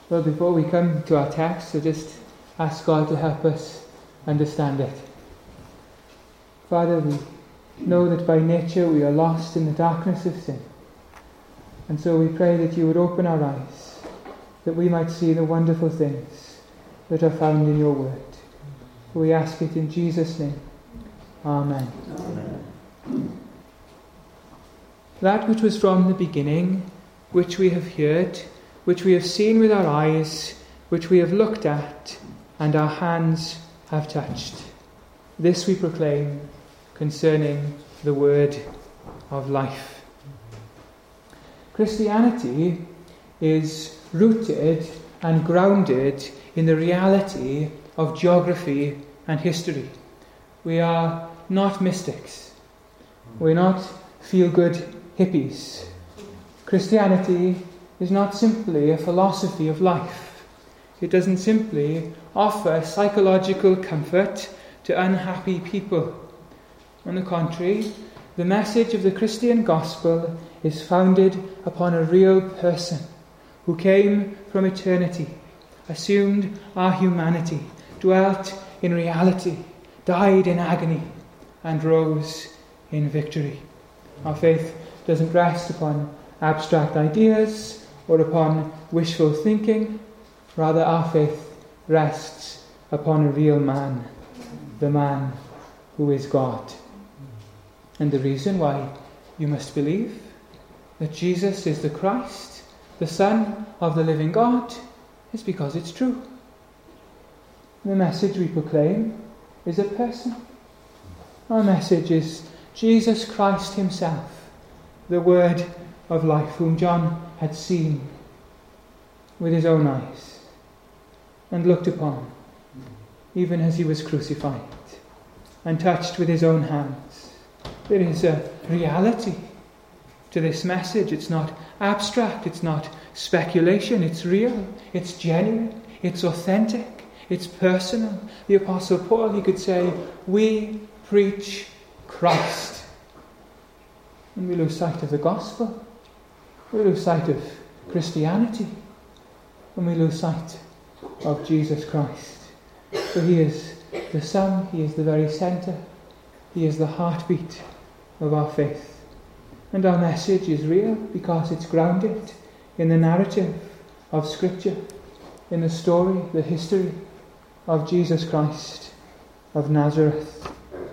Well, before we come to our text, I just ask God to help us understand it. Father, we know that by nature we are lost in the darkness of sin. And so we pray that you would open our eyes, that we might see the wonderful things that are found in your word. We ask it in Jesus' name. Amen. Amen. That which was from the beginning, which we have heard, which we have seen with our eyes, which we have looked at, and our hands have touched. This we proclaim concerning the word of life. Christianity is rooted and grounded in the reality of geography and history. We are not mystics. We're not feel-good hippies. Christianity is not simply a philosophy of life. It doesn't simply offer psychological comfort to unhappy people. On the contrary, the message of the Christian gospel is founded upon a real person who came from eternity, assumed our humanity, dwelt in reality, died in agony, and rose in victory. Our faith doesn't rest upon abstract ideas or upon wishful thinking. Rather, our faith rests upon a real man, the man who is God. And the reason why you must believe that Jesus is the Christ, the Son of the living God, is because it's true. The message we proclaim is a person. Our message is Jesus Christ himself, the Word of life, whom John had seen with his own eyes and looked upon, even as he was crucified, and touched with his own hands. There is a reality to this message. It's not abstract, it's not speculation, it's real, it's genuine, it's authentic, it's personal. The Apostle Paul, he could say, we preach Christ. And we lose sight of the gospel. We lose sight of Christianity. And we lose sight of Jesus Christ. For he is the sum, he is the very centre, he is the heartbeat of our faith. And our message is real because it's grounded in the narrative of Scripture, in the story, the history of Jesus Christ of Nazareth.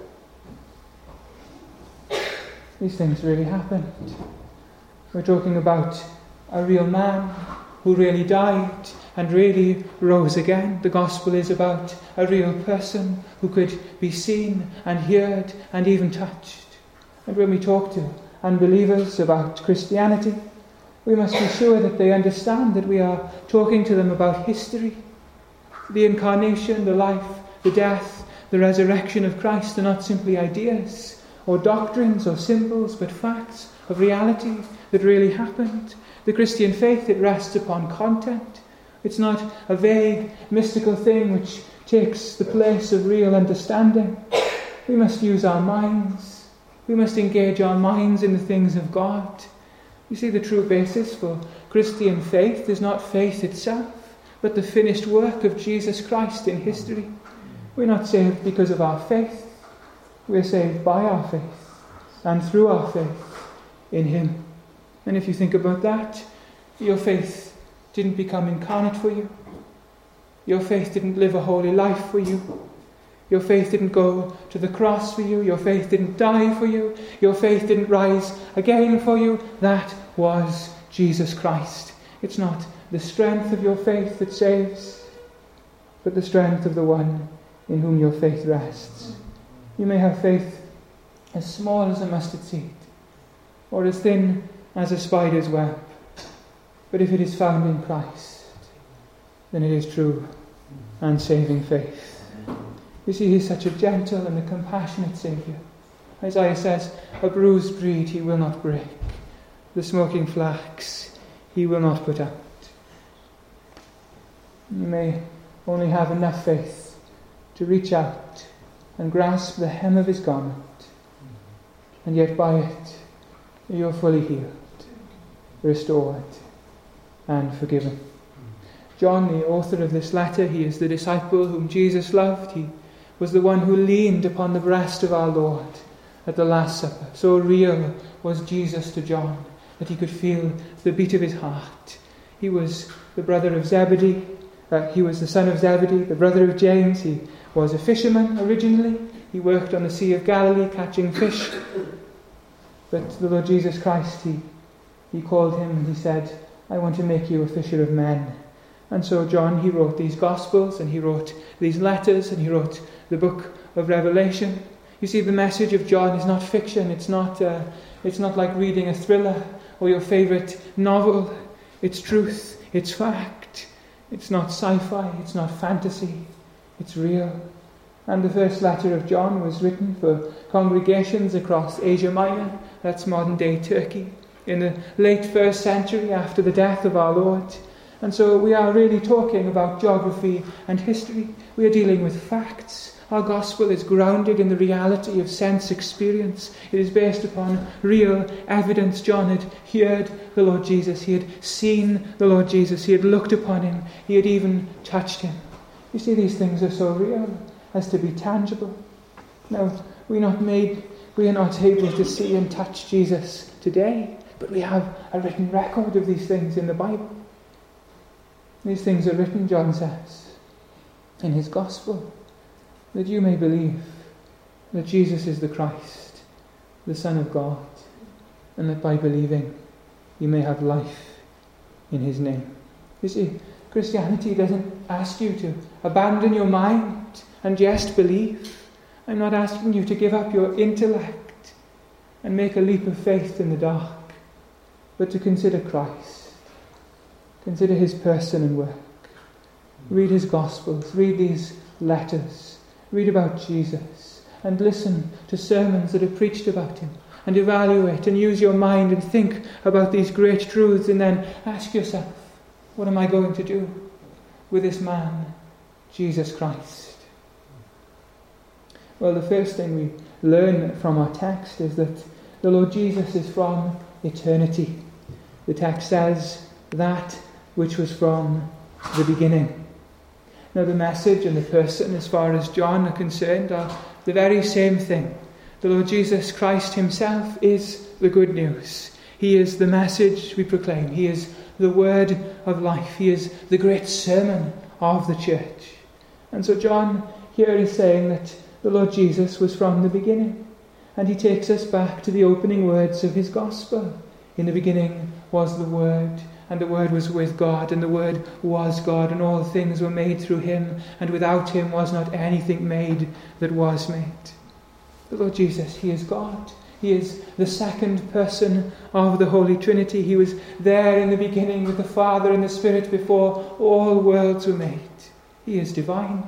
These things really happened. We're talking about a real man who really died and really rose again. The gospel is about a real person who could be seen and heard and even touched. And when we talk to unbelievers about Christianity, we must be sure that they understand that we are talking to them about history. The incarnation, the life, the death, the resurrection of Christ are not simply ideas or doctrines or symbols, but facts of reality that really happened. The Christian faith, it rests upon content. It's not a vague, mystical thing which takes the place of real understanding. We must use our minds. We must engage our minds in the things of God. You see, the true basis for Christian faith is not faith itself, but the finished work of Jesus Christ in history. We're not saved because of our faith. We're saved by our faith and through our faith in him. And if you think about that, your faith didn't become incarnate for you. Your faith didn't live a holy life for you. Your faith didn't go to the cross for you. Your faith didn't die for you. Your faith didn't rise again for you. That was Jesus Christ. It's not the strength of your faith that saves, but the strength of the one in whom your faith rests. You may have faith as small as a mustard seed, or as thin as a spider's web. But if it is found in Christ, then it is true and saving faith. You see, he's such a gentle and a compassionate Saviour. Isaiah says, a bruised reed he will not break. The smoking flax he will not put out. You may only have enough faith to reach out and grasp the hem of his garment, and yet by it you're fully healed, restored, and forgiven. John, the author of this letter, he is the disciple whom Jesus loved. He was the one who leaned upon the breast of our Lord at the Last Supper. So real was Jesus to John that he could feel the beat of his heart. He was the brother of Zebedee. He was the son of Zebedee, the brother of James. He was a fisherman originally. He worked on the Sea of Galilee catching fish. But the Lord Jesus Christ, he called him and he said, I want to make you a fisher of men. And so John, he wrote these Gospels and he wrote these letters and he wrote the book of Revelation. You see, the message of John is not fiction. It's not like reading a thriller or your favourite novel. It's truth. It's fact. It's not sci-fi. It's not fantasy. It's real. And the first letter of John was written for congregations across Asia Minor. That's modern-day Turkey. In the late 1st century after the death of our Lord. And so we are really talking about geography and history. We are dealing with facts. Our gospel is grounded in the reality of sense experience. It is based upon real evidence. John had heard the Lord Jesus. He had seen the Lord Jesus. He had looked upon him. He had even touched him. You see, these things are so real as to be tangible. Now, we are not able to see and touch Jesus today, but we have a written record of these things in the Bible. These things are written, John says, in his gospel, that you may believe that Jesus is the Christ, the Son of God, and that by believing you may have life in his name. You see, Christianity doesn't ask you to abandon your mind and just believe. I'm not asking you to give up your intellect and make a leap of faith in the dark, but to consider Christ. Consider his person and work. Read his Gospels. Read these letters. Read about Jesus. And listen to sermons that are preached about him. And evaluate and use your mind and think about these great truths. And then ask yourself, what am I going to do with this man, Jesus Christ? Well, the first thing we learn from our text is that the Lord Jesus is from eternity. The text says that which was from the beginning. Now, the message and the person, as far as John are concerned, are the very same thing. The Lord Jesus Christ himself is the good news. He is the message we proclaim. He is the word of life. He is the great sermon of the church. And so John here is saying that the Lord Jesus was from the beginning. And he takes us back to the opening words of his gospel. In the beginning was the Word, and the Word was with God, and the Word was God, and all things were made through him, and without him was not anything made that was made. The Lord Jesus, he is God. He is the second person of the Holy Trinity. He was there in the beginning with the Father and the Spirit before all worlds were made. He is divine.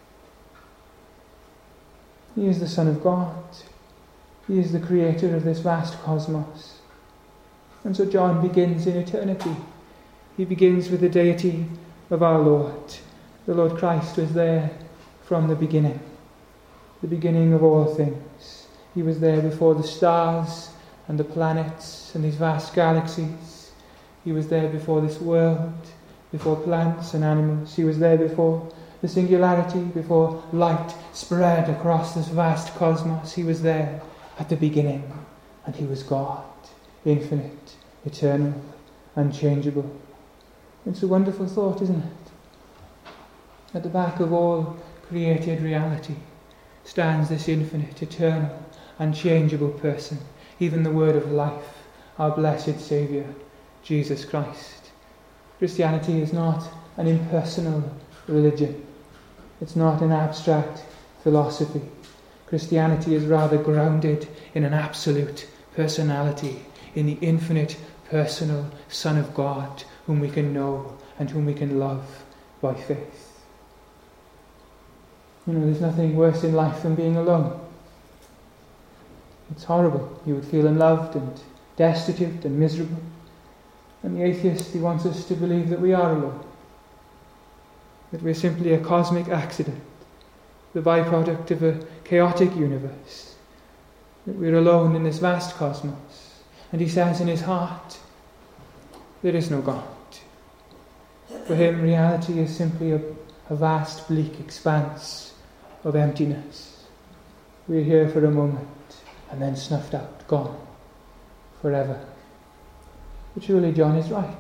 He is the Son of God. He is the creator of this vast cosmos. And so John begins in eternity. He begins with the deity of our Lord. The Lord Christ was there from the beginning of all things. He was there before the stars and the planets and these vast galaxies. He was there before this world, before plants and animals. He was there before the singularity, before light spread across this vast cosmos. He was there at the beginning, and he was God, infinite, eternal, unchangeable. It's a wonderful thought, isn't it? At the back of all created reality stands this infinite, eternal, unchangeable person, even the word of life, our blessed Saviour, Jesus Christ. Christianity is not an impersonal religion. It's not an abstract philosophy. Christianity is rather grounded in an absolute personality, in the infinite, personal Son of God, whom we can know and whom we can love by faith. You know, there's nothing worse in life than being alone. It's horrible. You would feel unloved and destitute and miserable. And the atheist, he wants us to believe that we are alone, that we're simply a cosmic accident, the byproduct of a chaotic universe, that we're alone in this vast cosmos. And he says in his heart, there is no God. For him, reality is simply a vast, bleak expanse of emptiness. We're here for a moment and then snuffed out, gone, forever. But surely John is right.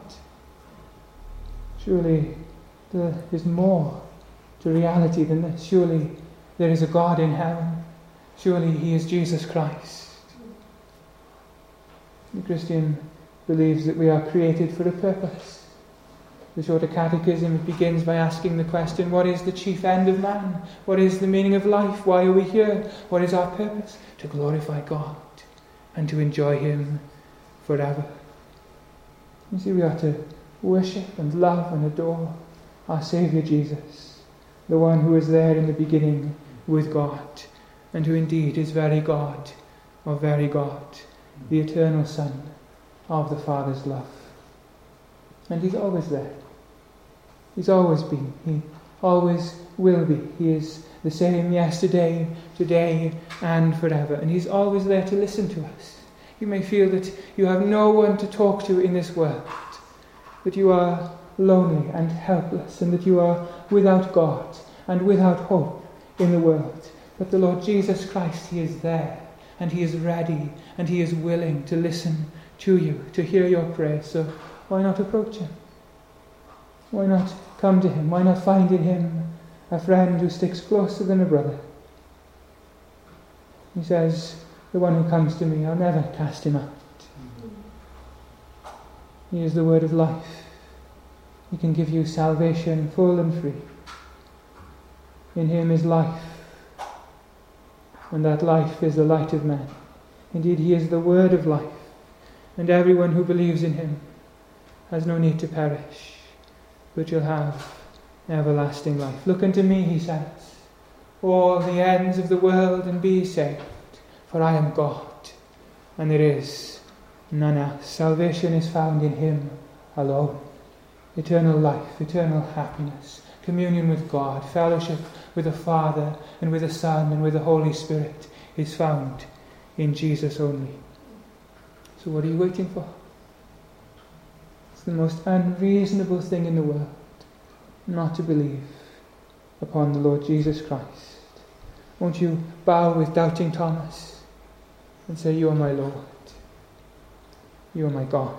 Surely there is more to reality than this. Surely there is a God in heaven. Surely he is Jesus Christ. The Christian believes that we are created for a purpose. The Shorter Catechism begins by asking the question, what is the chief end of man? What is the meaning of life? Why are we here? What is our purpose? To glorify God and to enjoy him forever. You see, we are to worship and love and adore our Saviour Jesus, the one who was there in the beginning with God, and who indeed is very God of very God, the eternal Son of the Father's love. And he's always there. He's always been. He always will be. He is the same yesterday, today, and forever. And he's always there to listen to us. You may feel that you have no one to talk to in this world, that you are lonely and helpless, and that you are without God and without hope in the world. But the Lord Jesus Christ, he is there, and he is ready, and he is willing to listen to you, to hear your prayer. So why not approach him? Why not come to him? Why not find in him a friend who sticks closer than a brother? He says, the one who comes to me, I'll never cast him out. He is the word of life. He can give you salvation full and free. In him is life, and that life is the light of man. Indeed, he is the word of life, and everyone who believes in him has no need to perish, but you'll have everlasting life. Look unto me, he says, all the ends of the world, and be saved, for I am God, and there is none else. Salvation is found in him alone. Eternal life, eternal happiness, communion with God, fellowship with the Father and with the Son and with the Holy Spirit is found in Jesus only. So what are you waiting for? It's the most unreasonable thing in the world not to believe upon the Lord Jesus Christ. Won't you bow with doubting Thomas and say, you are my Lord, you are my God?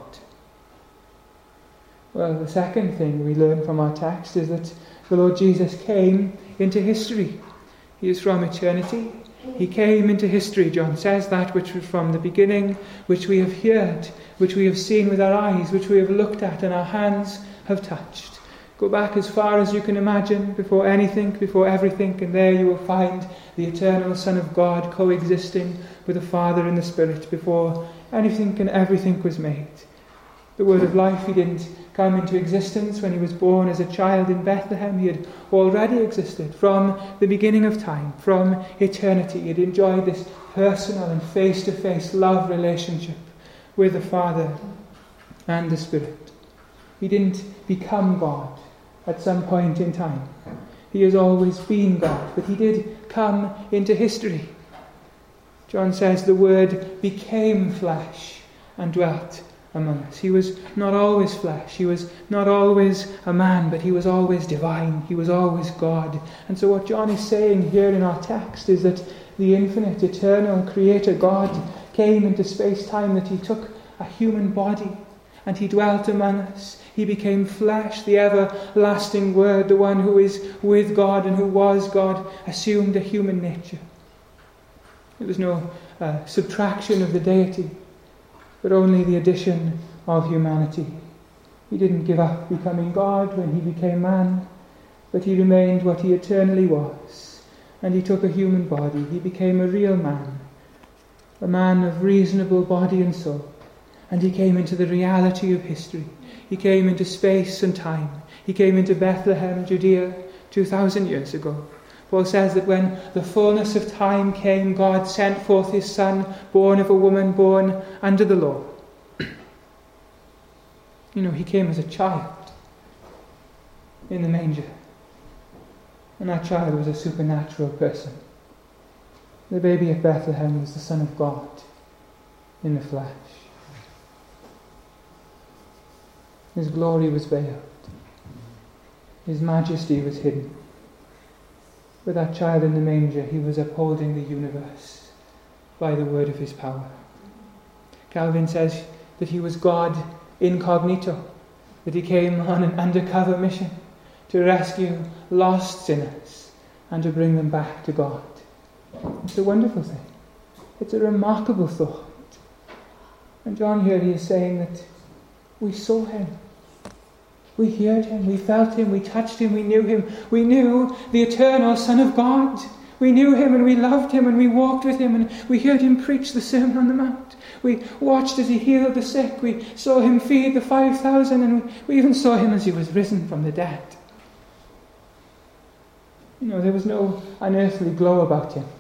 Well, the second thing we learn from our text is that the Lord Jesus came into history. He is from eternity. He came into history, John says, that which was from the beginning, which we have heard, which we have seen with our eyes, which we have looked at and our hands have touched. Go back as far as you can imagine, before anything, before everything, and there you will find the eternal Son of God coexisting with the Father and the Spirit before anything and everything was made. The word of life, he didn't come into existence when he was born as a child in Bethlehem. He had already existed from the beginning of time, from eternity. He had enjoyed this personal and face-to-face love relationship with the Father and the Spirit. He didn't become God at some point in time. He has always been God, but he did come into history. John says the Word became flesh and dwelt among us. He was not always flesh. He was not always a man, but he was always divine. He was always God. And so what John is saying here in our text is that the infinite, eternal Creator God came into space-time, that he took a human body and he dwelt among us. He became flesh, the everlasting Word, the one who is with God and who was God, assumed a human nature. It was no subtraction of the deity, but only the addition of humanity. He didn't give up becoming God when he became man, but he remained what he eternally was. And he took a human body. He became a real man, a man of reasonable body and soul. And he came into the reality of history. He came into space and time. He came into Bethlehem, Judea, 2,000 years ago. Paul says that when the fullness of time came, God sent forth his Son, born of a woman, born under the law. He came as a child in the manger. And that child was a supernatural person. The baby at Bethlehem was the Son of God in the flesh. His glory was veiled. His majesty was hidden. With that child in the manger, he was upholding the universe by the word of his power. Calvin says that he was God incognito, that he came on an undercover mission to rescue lost sinners and to bring them back to God. It's a wonderful thing. It's a remarkable thought. And John here, he is saying that we saw him. We heard him, we felt him, we touched him, we knew him. We knew the eternal Son of God. We knew him and we loved him and we walked with him and we heard him preach the Sermon on the Mount. We watched as he healed the sick. We saw him feed the 5,000 and we even saw him as he was risen from the dead. There was no unearthly glow about him.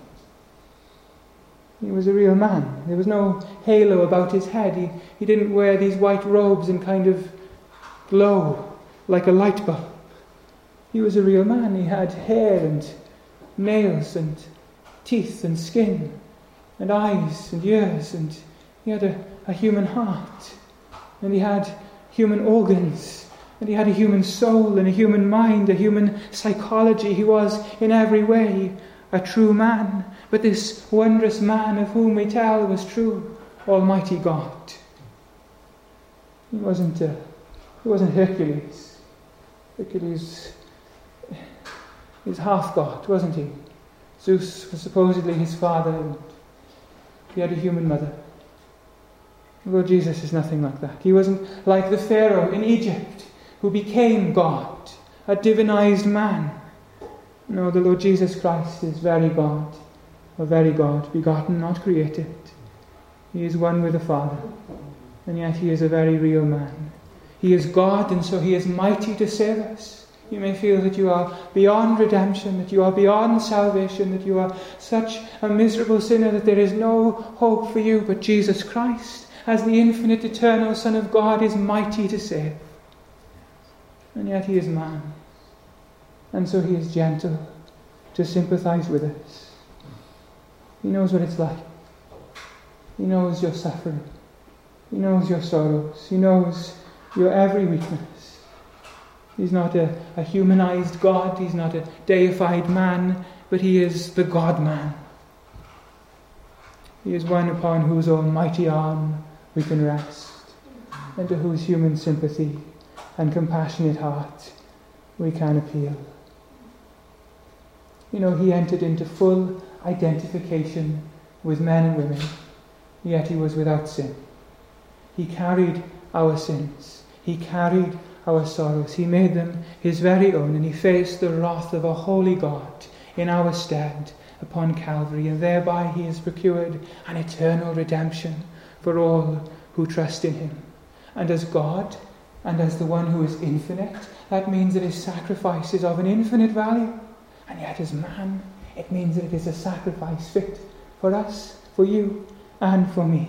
He was a real man. There was no halo about his head. He didn't wear these white robes and kind of glow like a light bulb. He was a real man. He had hair and nails and teeth and skin and eyes and ears, and he had a human heart, and he had human organs, and he had a human soul and a human mind, a human psychology. He was in every way a true man, but this wondrous man of whom we tell was true, Almighty God. He wasn't Hercules. Hercules is half God, wasn't he? Zeus was supposedly his father, and he had a human mother. Lord Jesus is nothing like that. He wasn't like the Pharaoh in Egypt, who became God, a divinized man. No, the Lord Jesus Christ is very God, begotten, not created. He is one with the Father, and yet he is a very real man. He is God, and so he is mighty to save us. You may feel that you are beyond redemption, that you are beyond salvation, that you are such a miserable sinner that there is no hope for you, but Jesus Christ, as the infinite eternal Son of God, is mighty to save. And yet he is man, and so he is gentle to sympathize with us. He knows what it's like. He knows your suffering. He knows your sorrows. He knows your every weakness. He's not a humanized God. He's not a deified man, but he is the God-man. He is one upon whose almighty arm we can rest, and to whose human sympathy and compassionate heart we can appeal. He entered into full identification with men and women, yet he was without sin. He carried our sins. He carried our sorrows. He made them his very own, and he faced the wrath of a holy God in our stead upon Calvary, and thereby he has procured an eternal redemption for all who trust in him. And as God, and as the one who is infinite, that means that his sacrifice is of an infinite value. And yet as man, it means that it is a sacrifice fit for us, for you, and for me.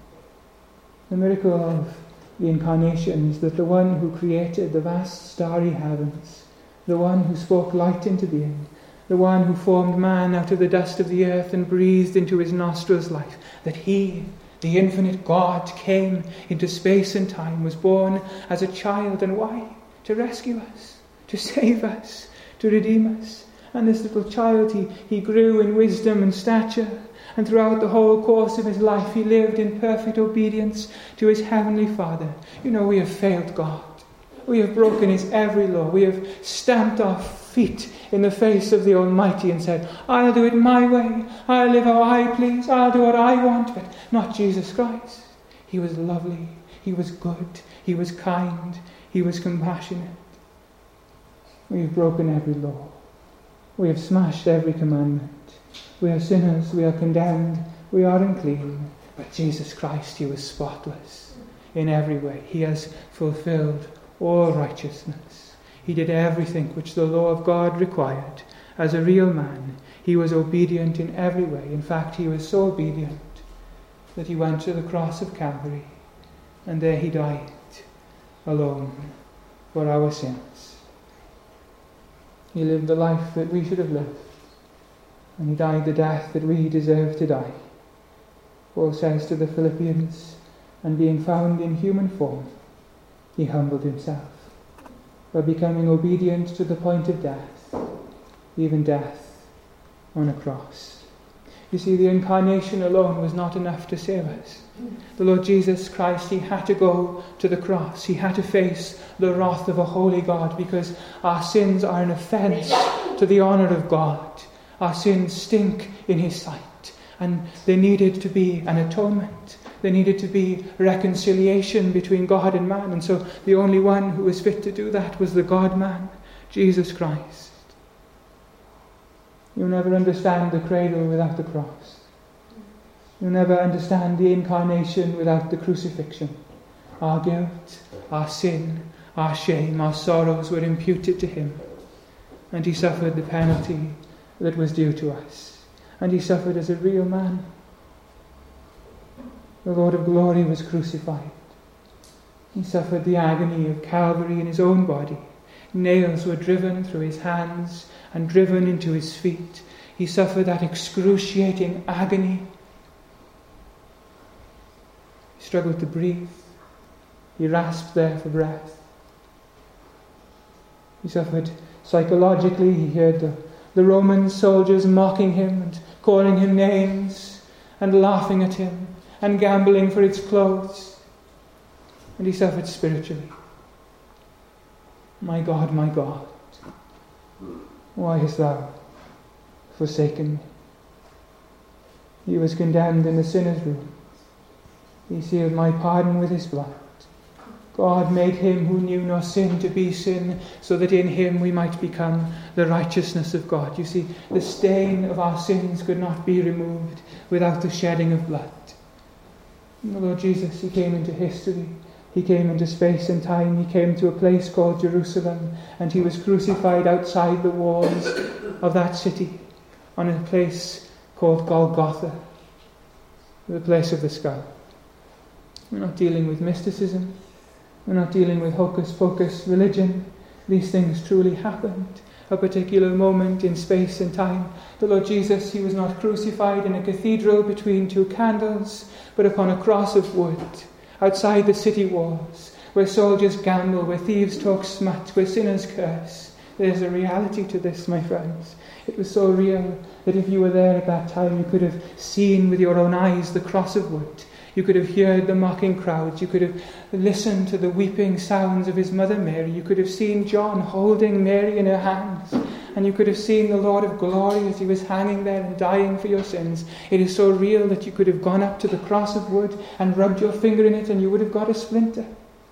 The miracle of the Incarnation is that the one who created the vast starry heavens, the one who spoke light into being, the one who formed man out of the dust of the earth and breathed into his nostrils life, that he, the infinite God, came into space and time, was born as a child. And why? To rescue us, to save us, to redeem us. And this little child, he grew in wisdom and stature, and throughout the whole course of his life he lived in perfect obedience to his heavenly Father. We have failed God. We have broken his every law. We have stamped our feet in the face of the Almighty and said, I'll do it my way. I'll live how I please. I'll do what I want, but not Jesus Christ. He was lovely. He was good. He was kind. He was compassionate. We have broken every law. We have smashed every commandment. We are sinners. We are condemned. We are unclean. But Jesus Christ, he was spotless in every way. He has fulfilled all righteousness. He did everything which the law of God required. As a real man, he was obedient in every way. In fact, he was so obedient that he went to the cross of Calvary, and there he died alone for our sins. He lived the life that we should have lived, and he died the death that we deserve to die. Paul says to the Philippians, and being found in human form, he humbled himself by becoming obedient to the point of death, even death on a cross. You see, the incarnation alone was not enough to save us. The Lord Jesus Christ, he had to go to the cross. He had to face the wrath of a holy God, because our sins are an offence to the honour of God. Our sins stink in his sight, and there needed to be an atonement. There needed to be reconciliation between God and man, and so the only one who was fit to do that was the God-man, Jesus Christ. You'll never understand the cradle without the cross. You'll never understand the incarnation without the crucifixion. Our guilt, our sin, our shame, our sorrows were imputed to him, and he suffered the penalty that was due to us. And he suffered as a real man. The Lord of glory was crucified. He suffered the agony of Calvary in his own body. Nails were driven through his hands and driven into his feet. He suffered that excruciating agony. He struggled to breathe. He rasped there for breath. He suffered psychologically. He heard the Roman soldiers mocking him and calling him names and laughing at him and gambling for his clothes. And he suffered spiritually. My God, why hast thou forsaken me? He was condemned in the sinner's room. He sealed my pardon with his blood. God made him who knew no sin to be sin, so that in him we might become the righteousness of God. You see, the stain of our sins could not be removed without the shedding of blood. And the Lord Jesus, he came into history. He came into space and time. He came to a place called Jerusalem, and he was crucified outside the walls of that city on a place called Golgotha, the place of the skull. We're not dealing with mysticism. We're not dealing with hocus-pocus religion. These things truly happened. A particular moment in space and time. The Lord Jesus, he was not crucified in a cathedral between two candles, but upon a cross of wood, outside the city walls, where soldiers gamble, where thieves talk smut, where sinners curse. There's a reality to this, my friends. It was so real that if you were there at that time, you could have seen with your own eyes the cross of wood. You could have heard the mocking crowds. You could have listened to the weeping sounds of his mother Mary. You could have seen John holding Mary in her hands. And you could have seen the Lord of glory as he was hanging there and dying for your sins. It is so real that you could have gone up to the cross of wood and rubbed your finger in it and you would have got a splinter.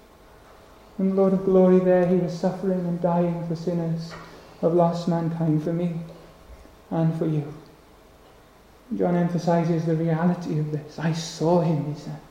And the Lord of glory there, he was suffering and dying for sinners of lost mankind, for me and for you. John emphasizes the reality of this. I saw him, he said.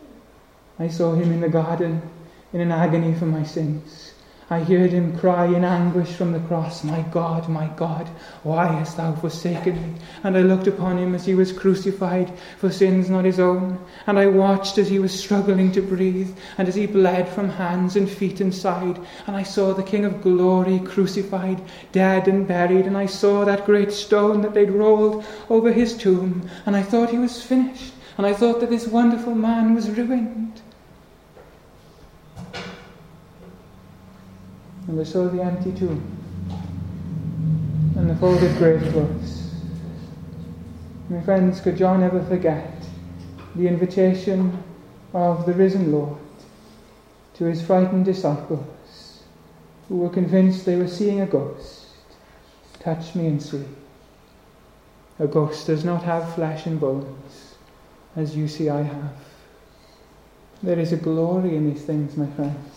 I saw him in the garden in an agony for my sins. I heard him cry in anguish from the cross, my God, why hast thou forsaken me? And I looked upon him as he was crucified for sins not his own. And I watched as he was struggling to breathe, and as he bled from hands and feet and side. And I saw the King of glory crucified, dead and buried. And I saw that great stone that they'd rolled over his tomb. And I thought he was finished. And I thought that this wonderful man was ruined. And I saw the empty tomb and the folded grave clothes. My friends, could John ever forget the invitation of the risen Lord to his frightened disciples who were convinced they were seeing a ghost? Touch me and see. A ghost does not have flesh and bones, as you see I have. There is a glory in these things, my friends.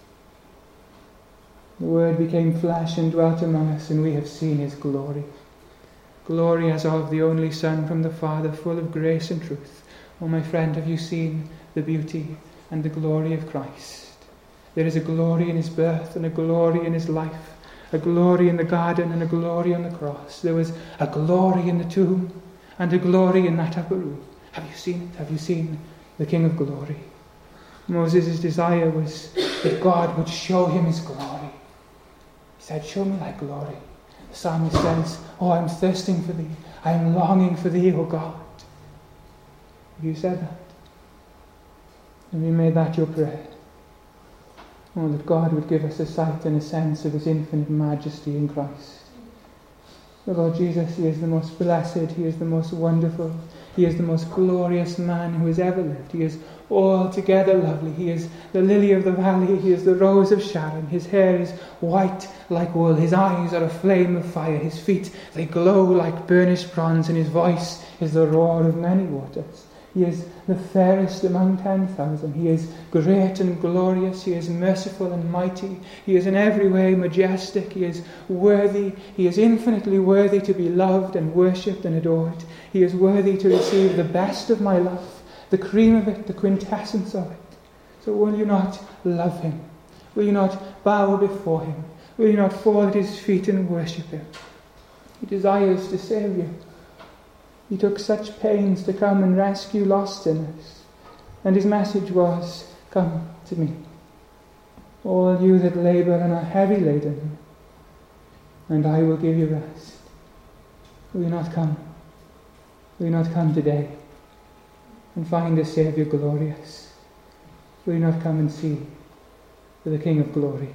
The Word became flesh and dwelt among us, and we have seen his glory. Glory as of the only Son from the Father, full of grace and truth. Oh, my friend, have you seen the beauty and the glory of Christ? There is a glory in his birth and a glory in his life, a glory in the garden and a glory on the cross. There was a glory in the tomb and a glory in that upper room. Have you seen it? Have you seen the King of glory? Moses' desire was that God would show him his glory. He said, show me thy glory. The psalmist says, oh, I'm thirsting for thee. I am longing for thee, O God. Have you said that? Have you made that your prayer? Oh, that God would give us a sight and a sense of his infinite majesty in Christ. The Lord Jesus, he is the most blessed, he is the most wonderful, he is the most glorious man who has ever lived. He is altogether lovely. He is the lily of the valley, he is the rose of Sharon. His hair is white like wool, his eyes are a flame of fire, his feet, they glow like burnished bronze, and his voice is the roar of many waters. He is the fairest among 10,000. He is great and glorious. He is merciful and mighty. He is in every way majestic. He is worthy. He is infinitely worthy to be loved and worshipped and adored. He is worthy to receive the best of my love, the cream of it, the quintessence of it. So will you not love him? Will you not bow before him? Will you not fall at his feet and worship him? He desires to save you. He took such pains to come and rescue lost sinners. And his message was, come to me, all you that labour and are heavy laden, and I will give you rest. Will you not come? Will you not come today and find the Saviour glorious? Will you not come and see the King of glory?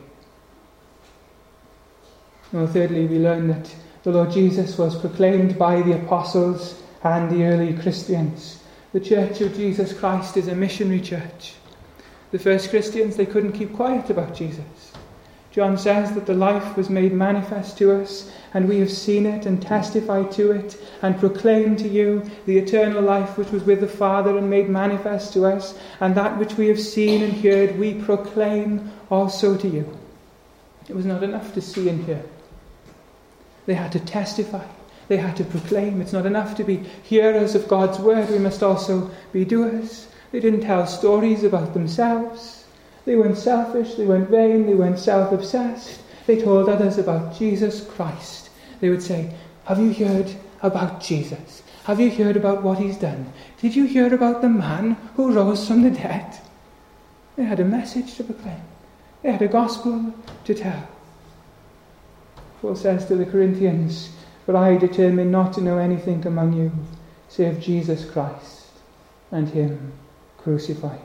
Well, thirdly, we learn that the Lord Jesus was proclaimed by the apostles and the early Christians. The Church of Jesus Christ is a missionary church. The first Christians, they couldn't keep quiet about Jesus. John says that the life was made manifest to us, and we have seen it and testified to it and proclaimed to you the eternal life which was with the Father and made manifest to us, and that which we have seen and heard we proclaim also to you. It was not enough to see and hear. They had to testify. They had to proclaim. It's not enough to be hearers of God's word. We must also be doers. They didn't tell stories about themselves. They weren't selfish. They weren't vain. They weren't self-obsessed. They told others about Jesus Christ. They would say, have you heard about Jesus? Have you heard about what he's done? Did you hear about the man who rose from the dead? They had a message to proclaim. They had a gospel to tell. Paul says to the Corinthians, for I determined not to know anything among you save Jesus Christ and him crucified.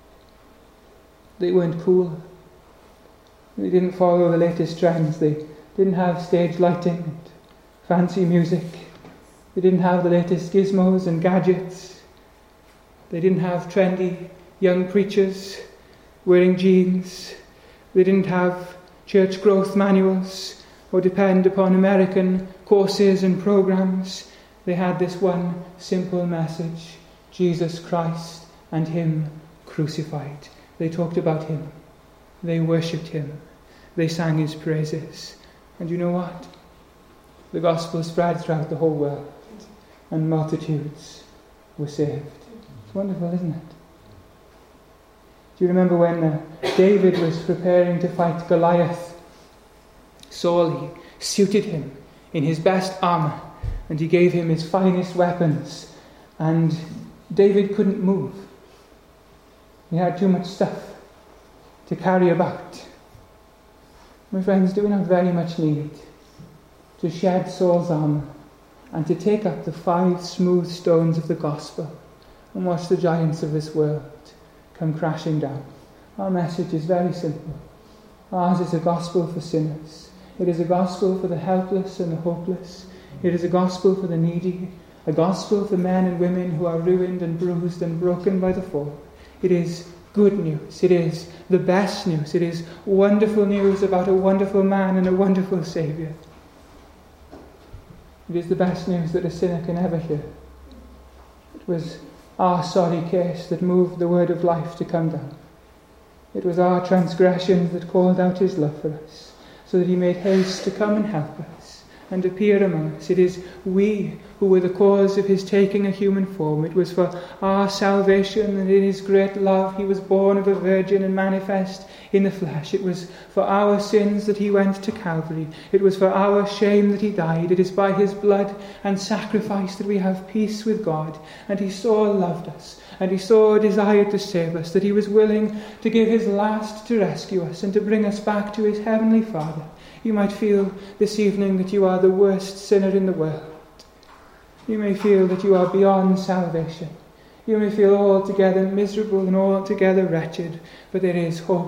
They weren't cool. They didn't follow the latest trends. They didn't have stage lighting and fancy music. They didn't have the latest gizmos and gadgets. They didn't have trendy young preachers wearing jeans. They didn't have church growth manuals or depend upon American courses and programs. They had this one simple message: Jesus Christ and him crucified. They talked about him. They worshipped him. They sang his praises. And you know what? The gospel spread throughout the whole world, and multitudes were saved. It's wonderful, isn't it? Do you remember when David was preparing to fight Goliath? Saul, he suited him in his best armour, and he gave him his finest weapons, and David couldn't move. He had too much stuff to carry about. My friends, do we not very much need to shed Saul's armour and to take up the 5 smooth stones of the gospel and watch the giants of this world come crashing down? Our message is very simple. Ours is a gospel for sinners. It is a gospel for the helpless and the hopeless. It is a gospel for the needy, a gospel for men and women who are ruined and bruised and broken by the fall. It is good news. It is the best news. It is wonderful news about a wonderful man and a wonderful Saviour. It is the best news that a sinner can ever hear. It was our sorry case that moved the word of life to come down. It was our transgressions that called out his love for us, so that he made haste to come and help us and appear among us. It is we who were the cause of his taking a human form. It was for our salvation, and in his great love he was born of a virgin and manifest in the flesh. It was for our sins that he went to Calvary. It was for our shame that he died. It is by his blood and sacrifice that we have peace with God. And he so loved us, and he so desired to save us, that he was willing to give his last to rescue us and to bring us back to his heavenly Father. You might feel this evening that you are the worst sinner in the world. You may feel that you are beyond salvation. You may feel altogether miserable and altogether wretched, but there is hope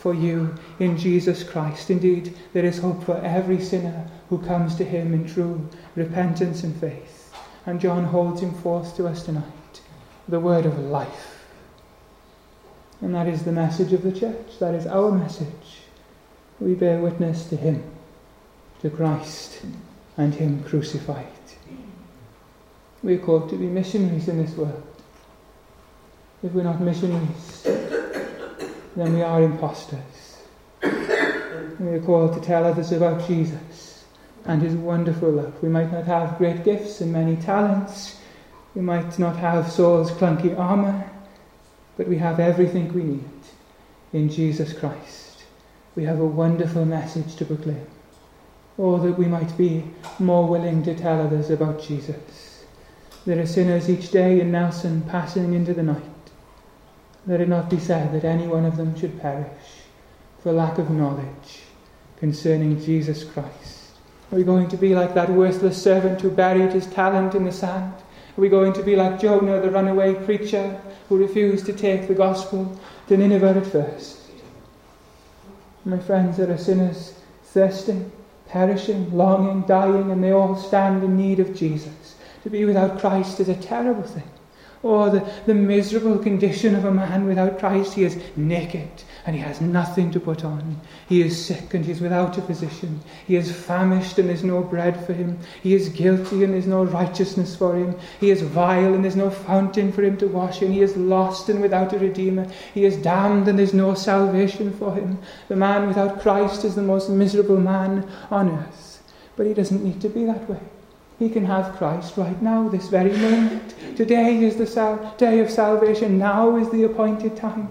for you in Jesus Christ. Indeed, there is hope for every sinner who comes to him in true repentance and faith. And John holds him forth to us tonight, the word of life. And that is the message of the church. That is our message. We bear witness to him, to Christ, and him crucified. We are called to be missionaries in this world. If we're not missionaries, then we are impostors. We are called to tell others about Jesus and his wonderful love. We might not have great gifts and many talents. We might not have Saul's clunky armour, but we have everything we need in Jesus Christ. We have a wonderful message to proclaim. Oh, that we might be more willing to tell others about Jesus. There are sinners each day in Nelson passing into the night. Let it not be said that any one of them should perish for lack of knowledge concerning Jesus Christ. Are we going to be like that worthless servant who buried his talent in the sand? Are we going to be like Jonah, the runaway preacher who refused to take the gospel to Nineveh at first? My friends, there are sinners thirsting, perishing, longing, dying, and they all stand in need of Jesus. To be without Christ is a terrible thing. Oh, the miserable condition of a man without Christ. He is naked and he has nothing to put on. He is sick and he is without a physician. He is famished and there is no bread for him. He is guilty and there is no righteousness for him. He is vile and there is no fountain for him to wash in. He is lost and without a redeemer. He is damned and there is no salvation for him. The man without Christ is the most miserable man on earth. But he doesn't need to be that way. He can have Christ right now, this very moment. Today is the day of salvation. Now is the appointed time.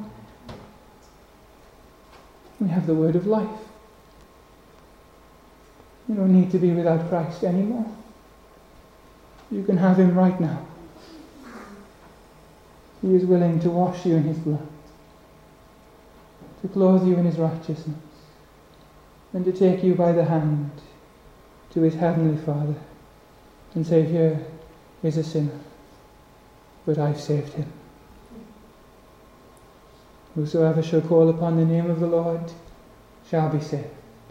We have the word of life. You don't need to be without Christ anymore. You can have him right now. He is willing to wash you in his blood, to clothe you in his righteousness, and to take you by the hand to his heavenly Father and say, here is a sinner, but I've saved him. Whosoever shall call upon the name of the Lord shall be saved.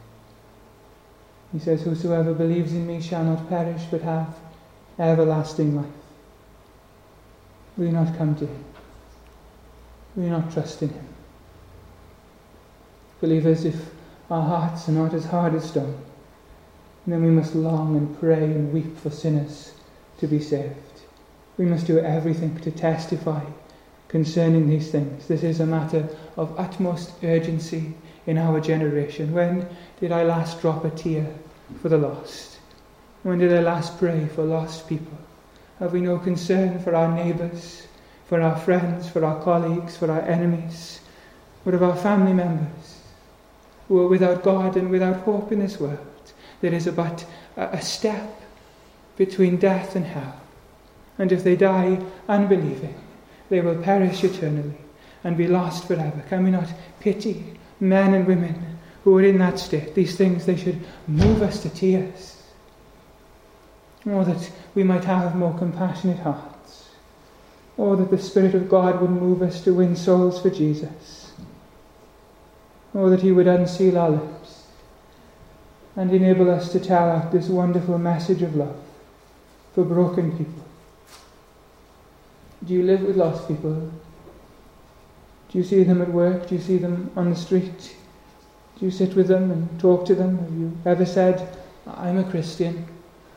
He says, whosoever believes in me shall not perish, but have everlasting life. Will you not come to him? Will you not trust in him? Believers, if our hearts are not as hard as stone, then we must long and pray and weep for sinners to be saved. We must do everything to testify concerning these things. This is a matter of utmost urgency in our generation. When did I last drop a tear for the lost? When did I last pray for lost people? Have we no concern for our neighbours, for our friends, for our colleagues, for our enemies? What of our family members who are without God and without hope in this world? There is but a step between death and hell. And if they die unbelieving, they will perish eternally and be lost forever. Can we not pity men and women who are in that state? These things, they should move us to tears. Oh, that we might have more compassionate hearts. Oh, that the Spirit of God would move us to win souls for Jesus. Oh, that he would unseal our lips and enable us to tell out this wonderful message of love for broken people. Do you live with lost people? Do you see them at work? Do you see them on the street? Do you sit with them and talk to them? Have you ever said, I'm a Christian.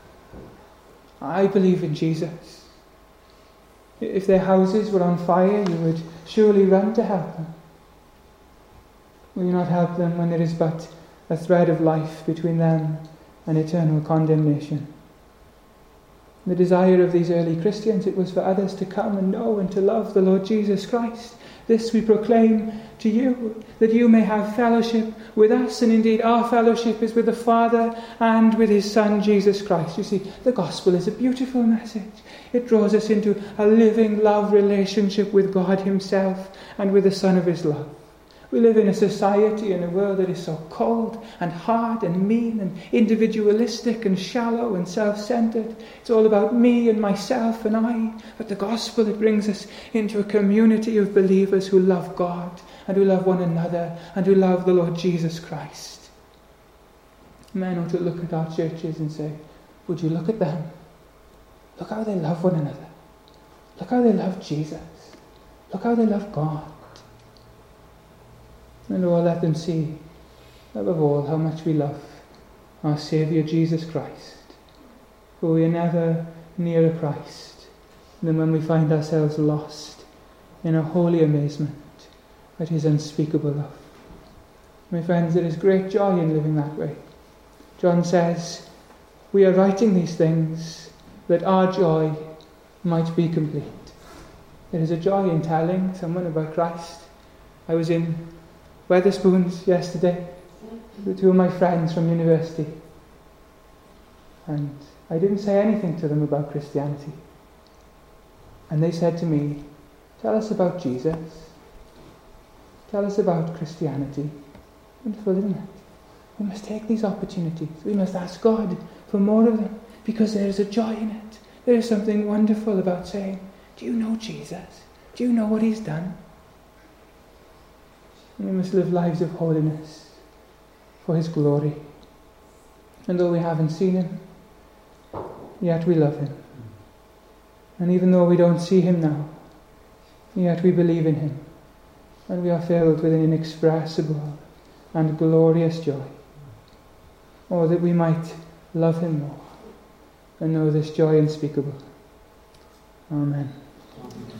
I believe in Jesus. If their houses were on fire, you would surely run to help them. Will you not help them when there is but a thread of life between them and eternal condemnation? The desire of these early Christians, it was for others to come and know and to love the Lord Jesus Christ. This we proclaim to you, that you may have fellowship with us, and indeed our fellowship is with the Father and with his Son Jesus Christ. You see, the gospel is a beautiful message. It draws us into a living love relationship with God himself and with the Son of his love. We live in a society and a world that is so cold and hard and mean and individualistic and shallow and self-centered. It's all about me and myself and I. But the gospel, it brings us into a community of believers who love God and who love one another and who love the Lord Jesus Christ. Men ought to look at our churches and say, would you look at them? Look how they love one another. Look how they love Jesus. Look how they love God. And Lord, let them see, above all, how much we love our Saviour Jesus Christ. For we are never nearer Christ than when we find ourselves lost in a holy amazement at his unspeakable love. My friends, there is great joy in living that way. John says, we are writing these things that our joy might be complete. There is a joy in telling someone about Christ. I was in Wetherspoons yesterday with two of my friends from university, and I didn't say anything to them about Christianity. And they said to me, tell us about Jesus. Tell us about Christianity. Wonderful, isn't it? We must take these opportunities. We must ask God for more of them, because there is a joy in it. There is something wonderful about saying, do you know Jesus? Do you know what he's done? And we must live lives of holiness for his glory. And though we haven't seen him, yet we love him. And even though we don't see him now, yet we believe in him. And we are filled with an inexpressible and glorious joy. Oh, that we might love him more and know this joy unspeakable. Amen.